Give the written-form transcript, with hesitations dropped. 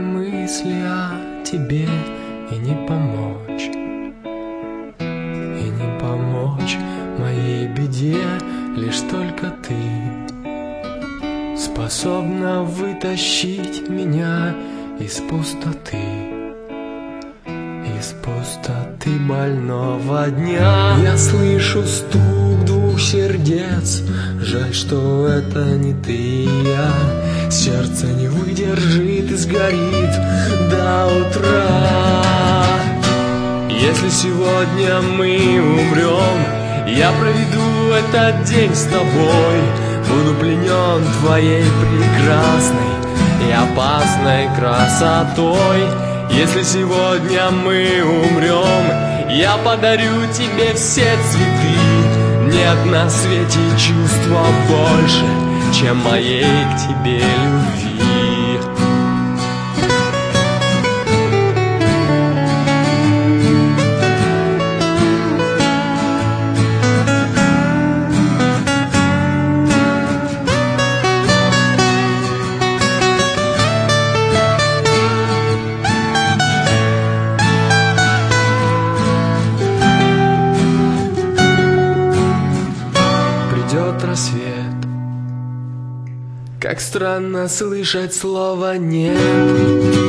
мысли о тебе и не помочь, и не помочь моей беде. Лишь только ты способна вытащить меня из пустоты, из пустоты больного дня. Я слышу стук двух сердец, жаль, что это не ты и я. Сердце не выдержит и сгорит до утра. Если сегодня мы умрем, я проведу этот день с тобой. Буду пленен твоей прекрасной и опасной красотой. Если сегодня мы умрем, я подарю тебе все цветы. Нет на свете чувства больше, чем моей к тебе любви. Рассвет. Как странно слышать слово «нет».